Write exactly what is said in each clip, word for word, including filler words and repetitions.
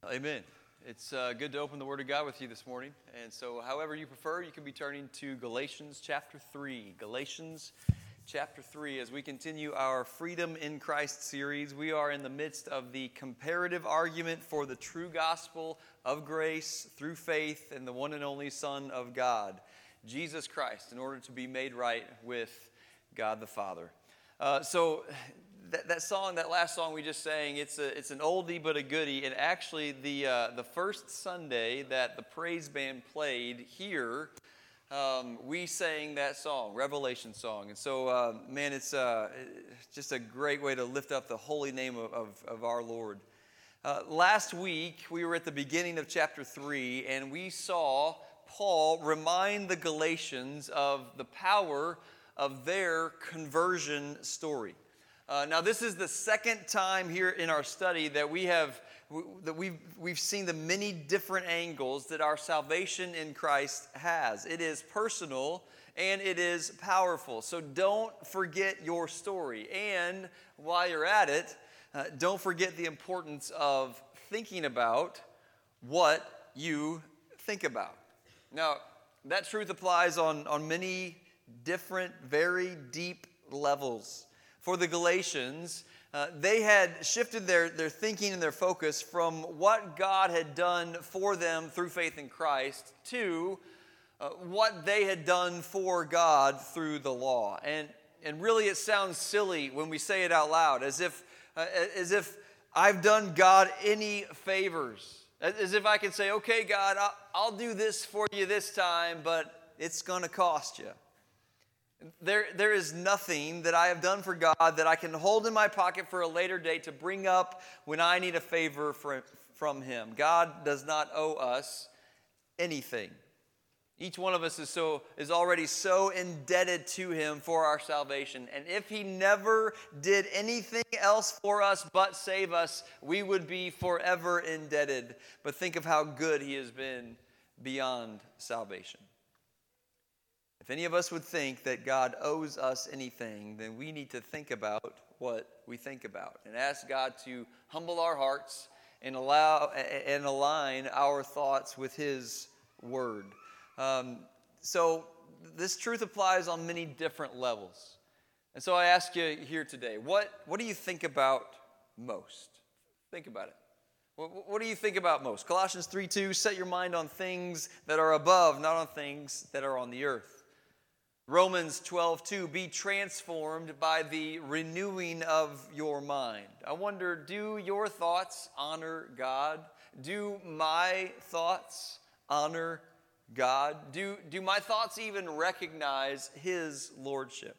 Amen. It's uh, good to open the Word of God with you this morning. And so, however you prefer, you can be turning to Galatians chapter three. Galatians chapter three. As we continue our Freedom in Christ series, we are in the midst of the comparative argument for the true gospel of grace through faith in the one and only Son of God, Jesus Christ, in order to be made right with God the Father. Uh, so, That, that song, that last song we just sang, it's a it's an oldie but a goodie. And actually, the uh, the first Sunday that the praise band played here, um, we sang that song, Revelation song. And so, uh, man, it's uh, just a great way to lift up the holy name of, of, of our Lord. Uh, last week, we were at the beginning of chapter three, and we saw Paul remind the Galatians of the power of their conversion story. Uh, now, this is the second time here in our study that we have that we've we've seen the many different angles that our salvation in Christ has. It is personal and it is powerful. So don't forget your story. And while you're at it, uh, don't forget the importance of thinking about what you think about. Now, that truth applies on on many different, very deep levels. For the Galatians, uh, they had shifted their, their thinking and their focus from what God had done for them through faith in Christ to uh, what they had done for God through the law. And, and really it sounds silly when we say it out loud, as if, uh, as if I've done God any favors. As if I can say, okay, God, I'll, I'll do this for you this time, but it's going to cost you. There, there is nothing that I have done for God that I can hold in my pocket for a later date to bring up when I need a favor for, from Him. God does not owe us anything. Each one of us is so is already so indebted to Him for our salvation. And if He never did anything else for us but save us, we would be forever indebted. But think of how good He has been beyond salvation. If any of us would think that God owes us anything, then we need to think about what we think about and ask God to humble our hearts and allow and align our thoughts with His Word. Um, so this truth applies on many different levels. And so I ask you here today, what, what do you think about most? Think about it. What, what do you think about most? Colossians three two, set your mind on things that are above, not on things that are on the earth. Romans twelve two, be transformed by the renewing of your mind. I wonder, do your thoughts honor God? Do my thoughts honor God? Do, do my thoughts even recognize His lordship?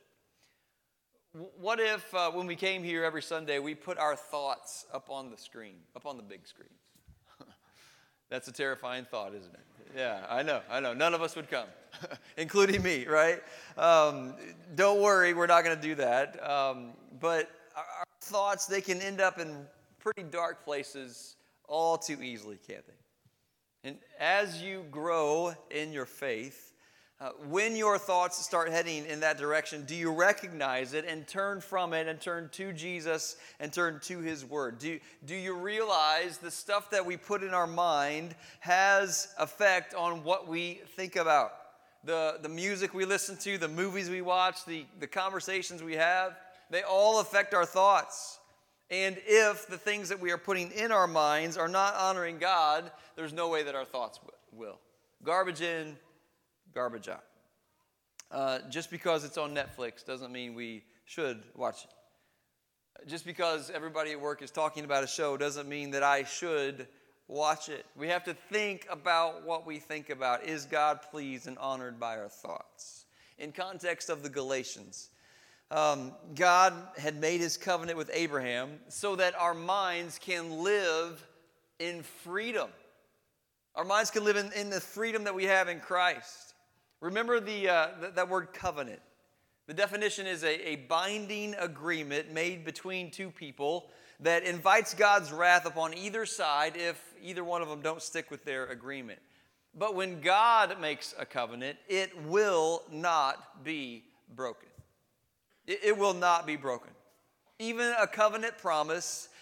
What if uh, when we came here every Sunday, we put our thoughts up on the screen, up on the big screen? That's a terrifying thought, isn't it? Yeah, I know, I know. None of us would come, including me, right? Um, don't worry, we're not going to do that. Um, but our, our thoughts, they can end up in pretty dark places all too easily, can't they? And as you grow in your faith, uh, when your thoughts start heading in that direction, do you recognize it and turn from it and turn to Jesus and turn to His Word? Do, do you realize the stuff that we put in our mind has effect on what we think about? The, the music we listen to, the movies we watch, the, the conversations we have, they all affect our thoughts. And if the things that we are putting in our minds are not honoring God, there's no way that our thoughts will. Garbage in, garbage out. Uh, just because it's on Netflix doesn't mean we should watch it. Just because everybody at work is talking about a show doesn't mean that I should watch it. We have to think about what we think about. Is God pleased and honored by our thoughts? In context of the Galatians, um, God had made His covenant with Abraham so that our minds can live in freedom. Our minds can live in, in the freedom that we have in Christ. Remember the, uh, th- that word covenant. The definition is a, a binding agreement made between two people that invites God's wrath upon either side if either one of them don't stick with their agreement. But when God makes a covenant, it will not be broken. It, it will not be broken. Even a covenant promise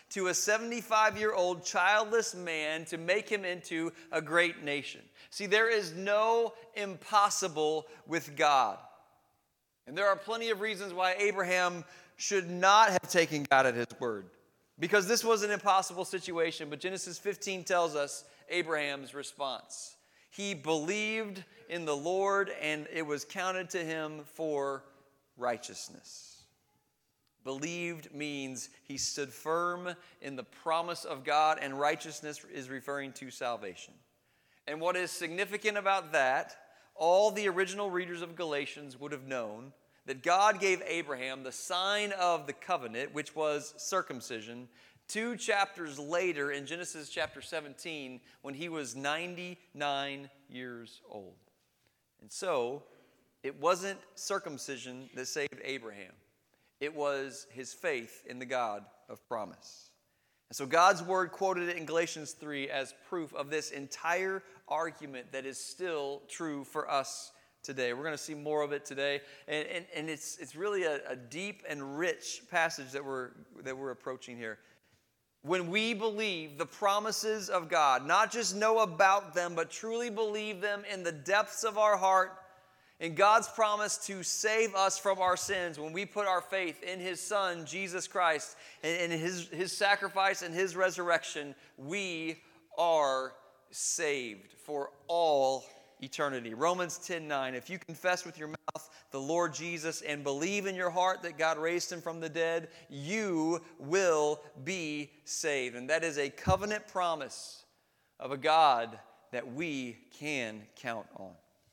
to a seventy-five-year-old childless man to make him into a great nation. See, there is no impossible with God. And there are plenty of reasons why Abraham should not have taken God at his word, because this was an impossible situation. But Genesis fifteen tells us Abraham's response. He believed in the Lord, and it was counted to him for righteousness. Believed means he stood firm in the promise of God, and righteousness is referring to salvation. And what is significant about that, all the original readers of Galatians would have known that God gave Abraham the sign of the covenant, which was circumcision, two chapters later in Genesis chapter seventeen, when he was ninety-nine years old. And so, it wasn't circumcision that saved Abraham. It was his faith in the God of promise. And so God's word quoted it in Galatians three as proof of this entire argument that is still true for us today. We're going to see more of it today. And, and, and it's, it's really a, a deep and rich passage that we're, that we're approaching here. When we believe the promises of God, not just know about them, but truly believe them in the depths of our heart, in God's promise to save us from our sins, when we put our faith in His Son, Jesus Christ, and in His, His sacrifice and His resurrection, we are saved for all eternity. Romans ten nine, if you confess with your mouth the Lord Jesus and believe in your heart that God raised Him from the dead, you will be saved. And that is a covenant promise of a God that we can count on.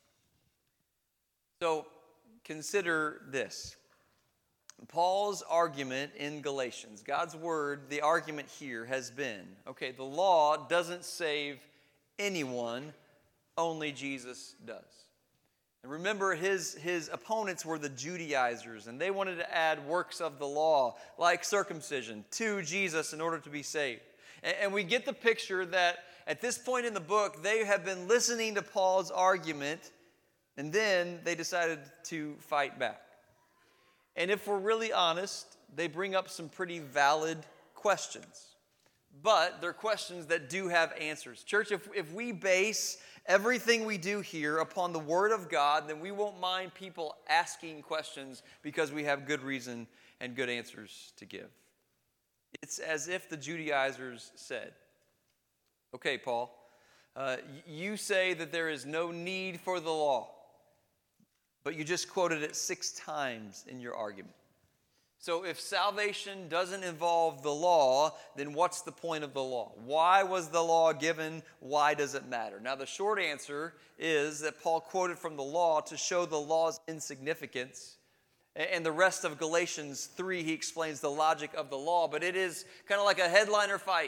So consider this. Paul's argument in Galatians, God's word, the argument here has been, okay, the law doesn't save anyone, only Jesus does. And remember, his, his opponents were the Judaizers, and they wanted to add works of the law, like circumcision, to Jesus in order to be saved. And, and we get the picture that at this point in the book, they have been listening to Paul's argument, and then they decided to fight back. And if we're really honest, they bring up some pretty valid questions. But they're questions that do have answers. Church, if, if we base everything we do here upon the Word of God, then we won't mind people asking questions because we have good reason and good answers to give. It's as if the Judaizers said, okay, Paul, uh, you say that there is no need for the law, but you just quoted it six times in your argument. So if salvation doesn't involve the law, then what's the point of the law? Why was the law given? Why does it matter? Now, the short answer is that Paul quoted from the law to show the law's insignificance. And the rest of Galatians three, he explains the logic of the law. But it is kind of like a headliner fight.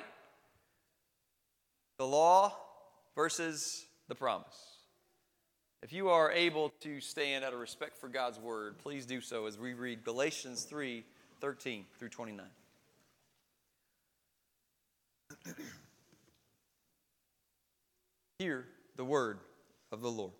The law versus the promise. If you are able to stand out of respect for God's word, please do so as we read Galatians three, thirteen through twenty-nine. Hear the word of the Lord.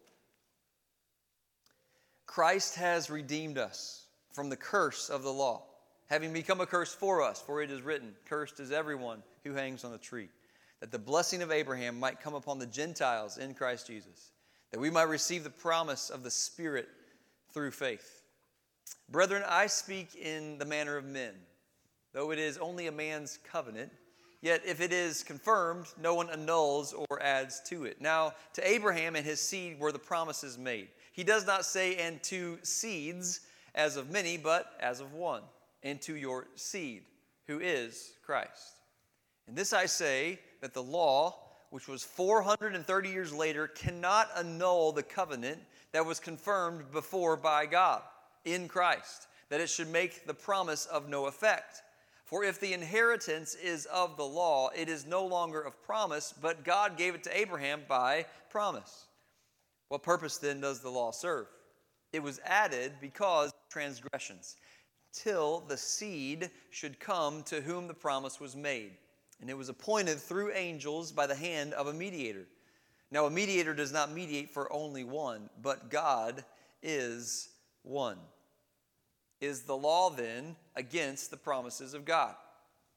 Christ has redeemed us from the curse of the law, having become a curse for us, for it is written, cursed is everyone who hangs on a tree, that the blessing of Abraham might come upon the Gentiles in Christ Jesus, that we might receive the promise of the Spirit through faith. Brethren, I speak in the manner of men, though it is only a man's covenant, yet if it is confirmed, no one annuls or adds to it. Now, to Abraham and his seed were the promises made. He does not say, and to seeds as of many, but as of one, and to your seed, who is Christ. And this I say, that the law, which was four hundred thirty years later, cannot annul the covenant that was confirmed before by God in Christ, that it should make the promise of no effect. For if the inheritance is of the law, it is no longer of promise, but God gave it to Abraham by promise. What purpose then does the law serve? It was added because of transgressions, till the seed should come to whom the promise was made. And it was appointed through angels by the hand of a mediator. Now a mediator does not mediate for only one, but God is one. Is the law then against the promises of God?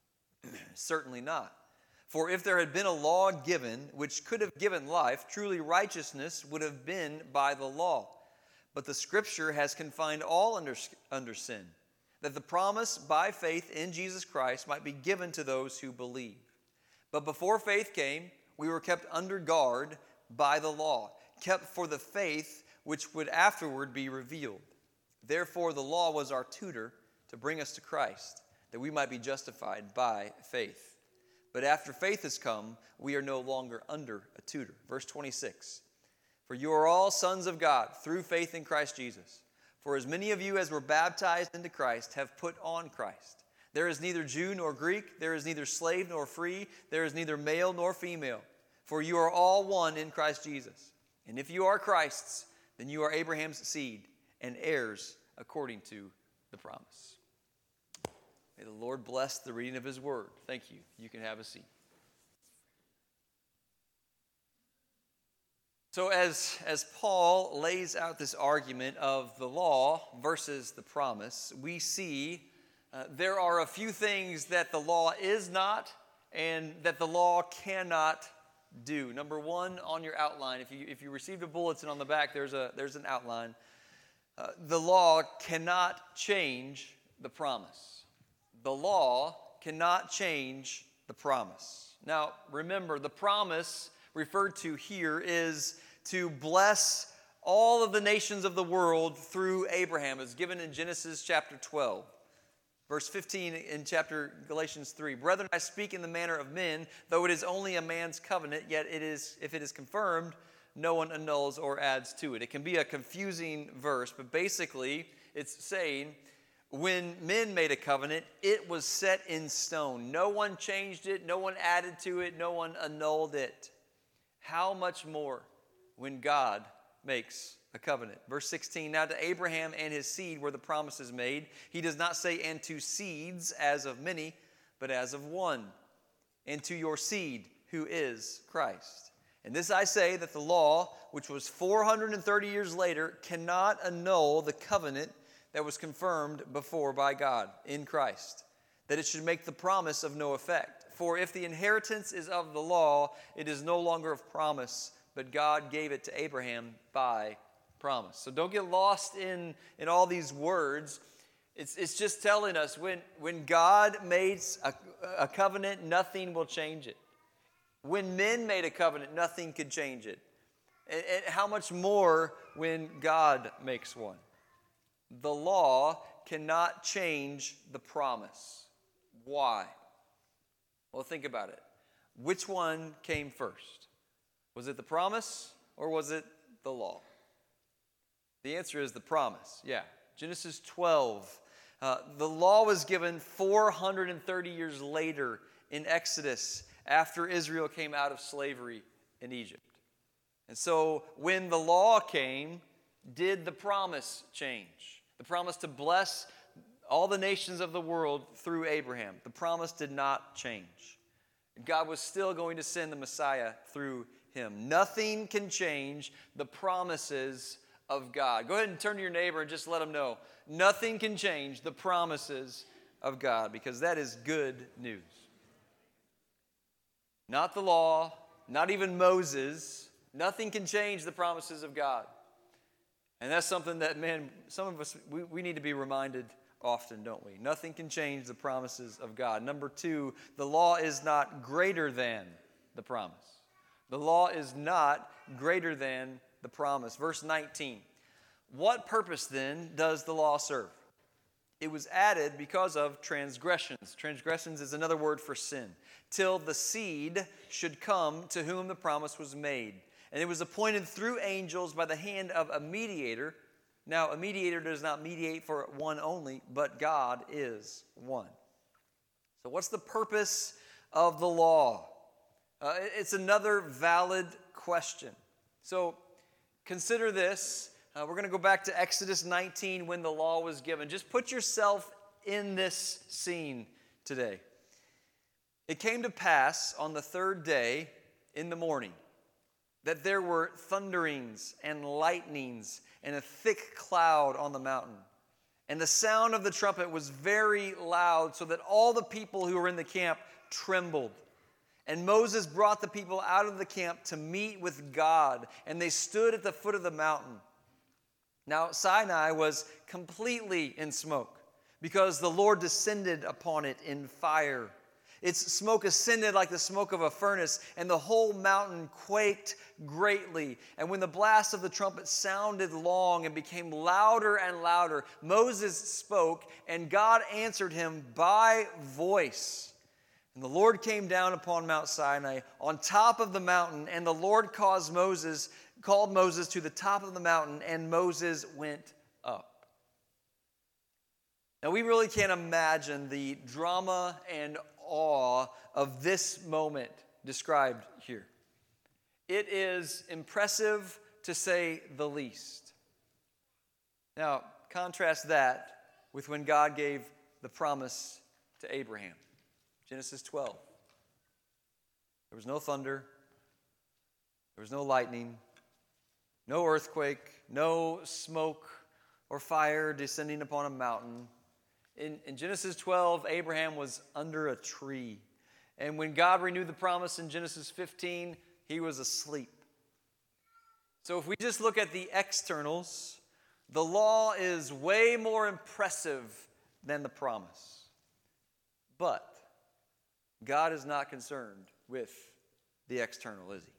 Certainly not. For if there had been a law given which could have given life, truly righteousness would have been by the law. But the Scripture has confined all under, under sin, that the promise by faith in Jesus Christ might be given to those who believe. But before faith came, we were kept under guard by the law, kept for the faith which would afterward be revealed. Therefore the law was our tutor to bring us to Christ, that we might be justified by faith. But after faith has come, we are no longer under a tutor. Verse twenty-six, for you are all sons of God through faith in Christ Jesus. For as many of you as were baptized into Christ have put on Christ. There is neither Jew nor Greek, there is neither slave nor free, there is neither male nor female. For you are all one in Christ Jesus. And if you are Christ's, then you are Abraham's seed and heirs according to the promise. May the Lord bless the reading of His word. Thank you. You can have a seat. So as, as Paul lays out this argument of the law versus the promise, we see uh, there are a few things that the law is not and that the law cannot do. Number one on your outline, if you if you received a bulletin on the back, there's a there's an outline. Uh, the law cannot change the promise. The law cannot change the promise. Now, remember, the promise referred to here is to bless all of the nations of the world through Abraham. It's given in Genesis chapter twelve. Verse fifteen in chapter Galatians three. Brethren, I speak in the manner of men, though it is only a man's covenant, yet it is, if it is confirmed, no one annuls or adds to it. It can be a confusing verse, but basically it's saying when men made a covenant, it was set in stone. No one changed it, no one added to it, no one annulled it. How much more when God makes a covenant? Verse sixteen, now to Abraham and his seed were the promises made. He does not say, and to seeds as of many, but as of one, and to your seed, who is Christ. And this I say, that the law, which was four hundred thirty years later, cannot annul the covenant that was confirmed before by God in Christ, that it should make the promise of no effect. For if the inheritance is of the law, it is no longer of promise, but God gave it to Abraham by promise. So don't get lost in, in all these words. It's, it's just telling us when, when God makes a, a covenant, nothing will change it. When men made a covenant, nothing could change it. And, and how much more when God makes one? The law cannot change the promise. Why? Well, think about it. Which one came first? Was it the promise or was it the law? The answer is the promise. Yeah. Genesis twelve. Uh, the law was given four hundred thirty years later in Exodus after Israel came out of slavery in Egypt. And so when the law came, did the promise change? The promise to bless all the nations of the world through Abraham. The promise did not change. God was still going to send the Messiah through him. Nothing can change the promises of God. Go ahead and turn to your neighbor and just let them know. Nothing can change the promises of God, because that is good news. Not the law, not even Moses. Nothing can change the promises of God. And that's something that, man, some of us, we, we need to be reminded often, don't we? Nothing can change the promises of God. Number two, the law is not greater than the promise. The law is not greater than the promise. Verse nineteen, what purpose then does the law serve? It was added because of transgressions. Transgressions is another word for sin. Till the seed should come to whom the promise was made. And it was appointed through angels by the hand of a mediator. Now, a mediator does not mediate for one only, but God is one. So what's the purpose of the law? Uh, it's another valid question. So consider this. Uh, we're going to go back to Exodus nineteen when the law was given. Just put yourself in this scene today. It came to pass on the third day in the morning that there were thunderings and lightnings and a thick cloud on the mountain. And the sound of the trumpet was very loud, so that all the people who were in the camp trembled. And Moses brought the people out of the camp to meet with God, and they stood at the foot of the mountain. Now Sinai was completely in smoke, because the Lord descended upon it in fire. Its smoke ascended like the smoke of a furnace, and the whole mountain quaked greatly. And when the blast of the trumpet sounded long and became louder and louder, Moses spoke, and God answered him by voice. And the Lord came down upon Mount Sinai on top of the mountain, and the Lord caused Moses, called Moses to the top of the mountain, and Moses went up. Now, we really can't imagine the drama and awe of this moment described here. It is impressive to say the least. Now, contrast that with when God gave the promise to Abraham. Genesis twelve. There was no thunder. There was no lightning. No earthquake. No smoke or fire descending upon a mountain. In, in Genesis twelve, Abraham was under a tree. And when God renewed the promise in Genesis fifteen, he was asleep. So if we just look at the externals, the law is way more impressive than the promise. But God is not concerned with the external, is he?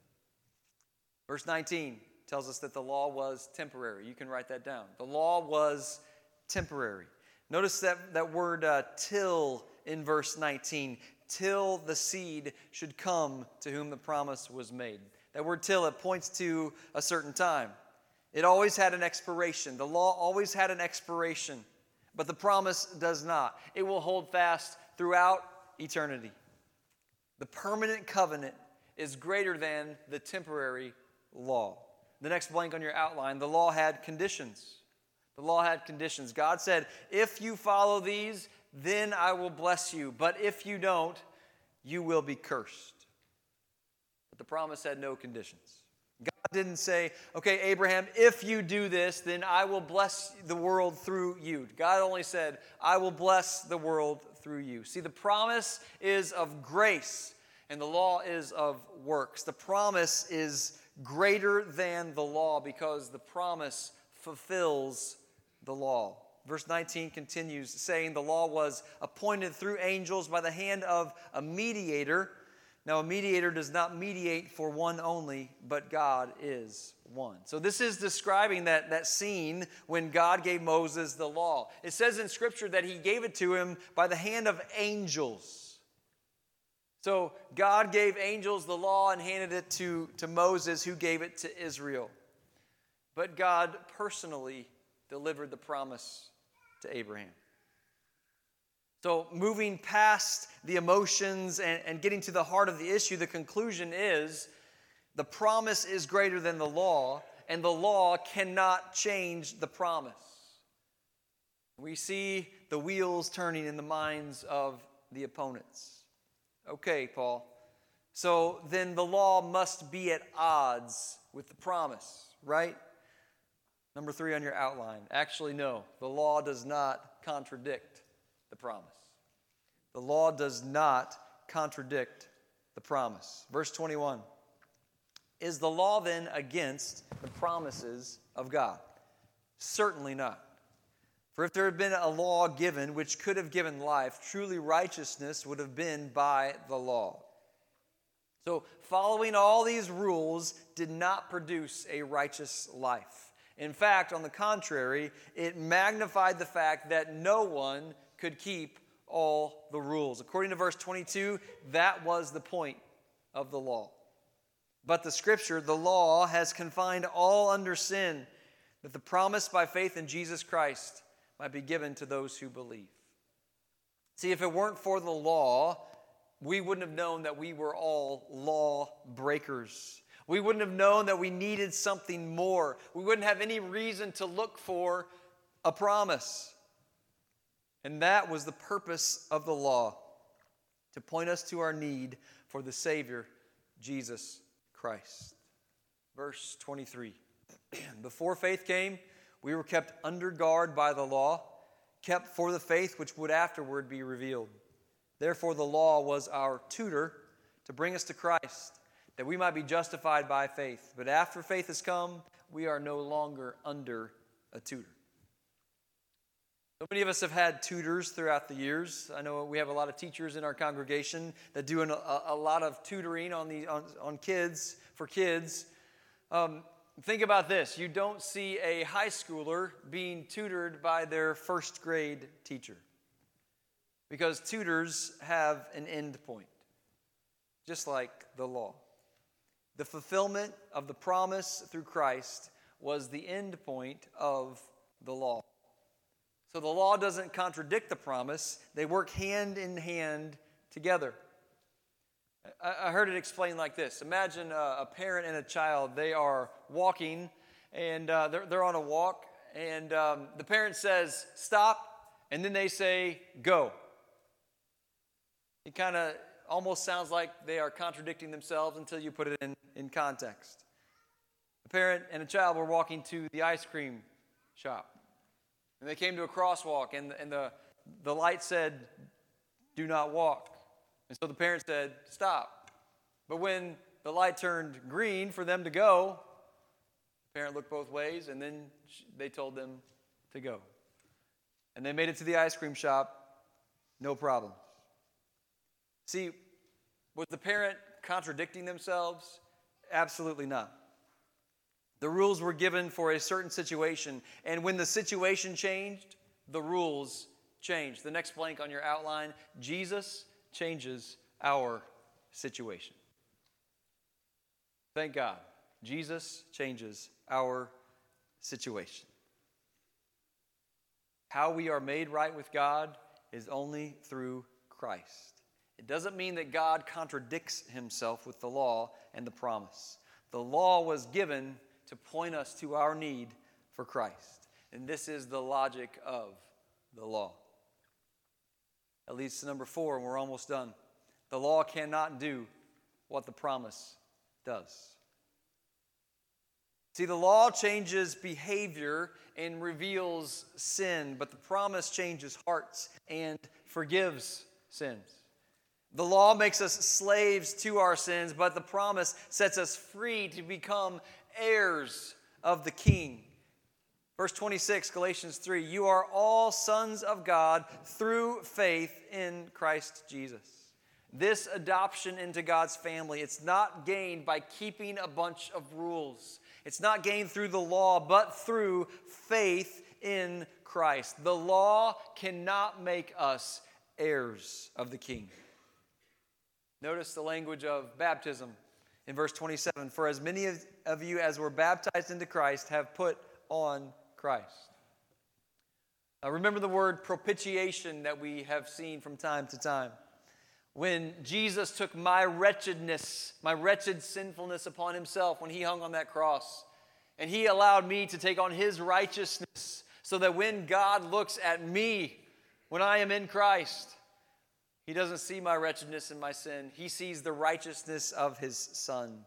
Verse nineteen tells us that the law was temporary. You can write that down. The law was temporary. Notice that, that word uh, till in verse nineteen. Till the seed should come to whom the promise was made. That word till, it points to a certain time. It always had an expiration. The law always had an expiration. But the promise does not. It will hold fast throughout eternity. The permanent covenant is greater than the temporary law. The next blank on your outline, the law had conditions. The law had conditions. God said, if you follow these, then I will bless you. But if you don't, you will be cursed. But the promise had no conditions. God didn't say, okay, Abraham, if you do this, then I will bless the world through you. God only said, I will bless the world through you. See, the promise is of grace, and the law is of works. The promise is greater than the law because the promise fulfills the law. Verse nineteen continues saying the law was appointed through angels by the hand of a mediator. Now, a mediator does not mediate for one only, but God is one. So this is describing that, that scene when God gave Moses the law. It says in Scripture that he gave it to him by the hand of angels. So God gave angels the law and handed it to, to Moses, who gave it to Israel. But God personally delivered the promise to Abraham. So moving past the emotions and, and getting to the heart of the issue, the conclusion is the promise is greater than the law, and the law cannot change the promise. We see the wheels turning in the minds of the opponents. Okay, Paul, so then the law must be at odds with the promise, right? Number three on your outline. Actually, no. The law does not contradict the promise. The law does not contradict the promise. Verse twenty-one. Is the law then against the promises of God? Certainly not. For if there had been a law given which could have given life, truly righteousness would have been by the law. So following all these rules did not produce a righteous life. In fact, on the contrary, it magnified the fact that no one could keep all the rules. According to verse twenty-two, that was the point of the law. But the Scripture, the law, has confined all under sin, that the promise by faith in Jesus Christ might be given to those who believe. See, if it weren't for the law, we wouldn't have known that we were all law breakers. We wouldn't have known that we needed something more. We wouldn't have any reason to look for a promise. And that was the purpose of the law, to point us to our need for the Savior, Jesus Christ. Verse twenty-three. Before faith came, we were kept under guard by the law, kept for the faith which would afterward be revealed. Therefore, the law was our tutor to bring us to Christ, that we might be justified by faith. But after faith has come, we are no longer under a tutor. So many of us have had tutors throughout the years. I know we have a lot of teachers in our congregation that do an, a, a lot of tutoring on, the, on, on kids, for kids. Um, think about this. You don't see a high schooler being tutored by their first grade teacher, because tutors have an end point, just like the law. The fulfillment of the promise through Christ was the end point of the law. So the law doesn't contradict the promise. They work hand in hand together. I heard it explained like this. Imagine a parent and a child. They are walking, and uh, they're, they're on a walk, and um, the parent says, stop, and then they say, go. It kind of almost sounds like they are contradicting themselves until you put it in, in context. A parent and a child were walking to the ice cream shop. And they came to a crosswalk, and, and the, the light said, do not walk. And so the parent said, stop. But when the light turned green for them to go, the parent looked both ways, and then they told them to go. And they made it to the ice cream shop, no problem. See, was the parent contradicting themselves? Absolutely not. The rules were given for a certain situation, and when the situation changed, the rules changed. The next blank on your outline, Jesus changes our situation. Thank God. Jesus changes our situation. How we are made right with God is only through Christ. It doesn't mean that God contradicts himself with the law and the promise. The law was given to point us to our need for Christ. And this is the logic of the law. That leads to number four, and we're almost done. The law cannot do what the promise does. See, the law changes behavior and reveals sin, but the promise changes hearts and forgives sins. The law makes us slaves to our sins, but the promise sets us free to become heirs of the King. Verse twenty-six, Galatians three, you are all sons of God through faith in Christ Jesus. This adoption into God's family, it's not gained by keeping a bunch of rules. It's not gained through the law, but through faith in Christ. The law cannot make us heirs of the King. Notice the language of baptism in verse twenty-seven. For as many of you as were baptized into Christ have put on Christ. Now remember the word propitiation that we have seen from time to time. When Jesus took my wretchedness, my wretched sinfulness upon himself when he hung on that cross, and he allowed me to take on his righteousness so that when God looks at me, when I am in Christ, he doesn't see my wretchedness and my sin. He sees the righteousness of his Son,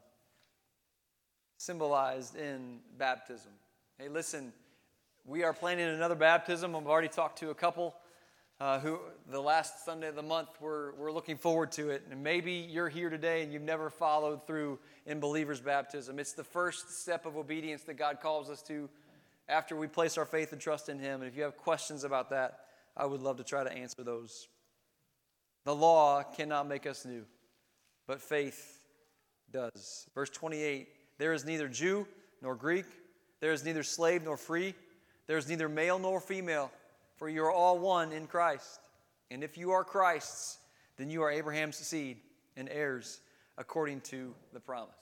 symbolized in baptism. Hey, listen, we are planning another baptism. I've already talked to a couple uh, who the last Sunday of the month, we're, we're looking forward to it. And maybe you're here today and you've never followed through in believer's baptism. It's the first step of obedience that God calls us to after we place our faith and trust in him. And if you have questions about that, I would love to try to answer those. The law cannot make us new, but faith does. Verse twenty-eight, there is neither Jew nor Greek, there is neither slave nor free, there is neither male nor female, for you are all one in Christ. And if you are Christ's, then you are Abraham's seed and heirs according to the promise.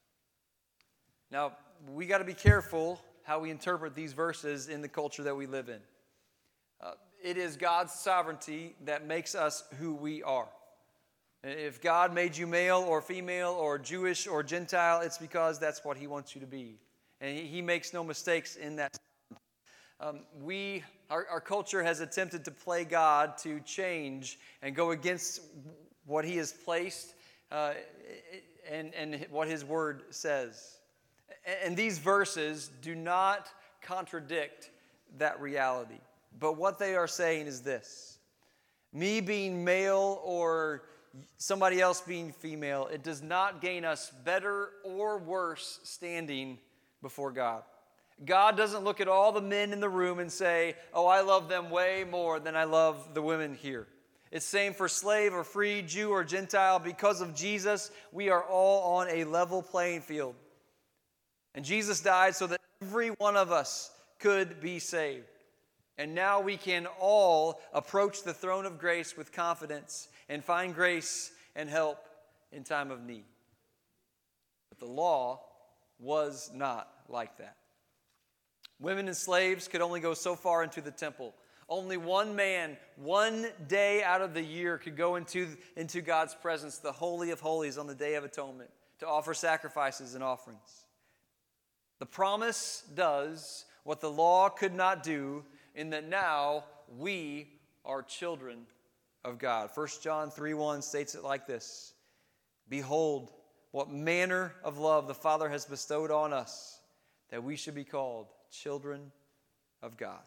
Now, we got to be careful how we interpret these verses in the culture that we live in. Uh, it is God's sovereignty that makes us who we are. If God made you male or female or Jewish or Gentile, it's because that's what he wants you to be. And he makes no mistakes in that. Um, we, our, our culture has attempted to play God to change and go against what he has placed uh, and, and what his word says. And these verses do not contradict that reality. But what they are saying is this: me being male or somebody else being female, it does not gain us better or worse standing before God. God doesn't look at all the men in the room and say, oh, I love them way more than I love the women here. It's same for slave or free, Jew or Gentile. Because of Jesus, we are all on a level playing field. And Jesus died so that every one of us could be saved. And now we can all approach the throne of grace with confidence and find grace and help in time of need. But the law was not like that. Women and slaves could only go so far into the temple. Only one man, one day out of the year, could go into, into God's presence, the Holy of Holies, on the Day of Atonement, to offer sacrifices and offerings. The promise does what the law could not do, in that now we are children of God. First John three one states it like this: Behold, what manner of love the Father has bestowed on us, that we should be called children of God.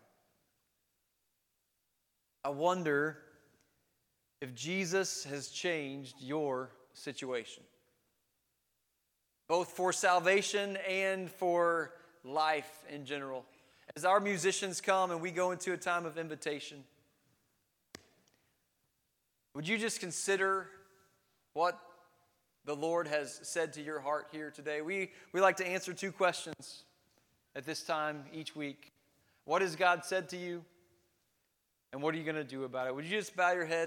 I wonder if Jesus has changed your situation, both for salvation and for life in general. As our musicians come and we go into a time of invitation, would you just consider what the Lord has said to your heart here today? We, we like to answer two questions at this time each week. What has God said to you? And what are you going to do about it? Would you just bow your head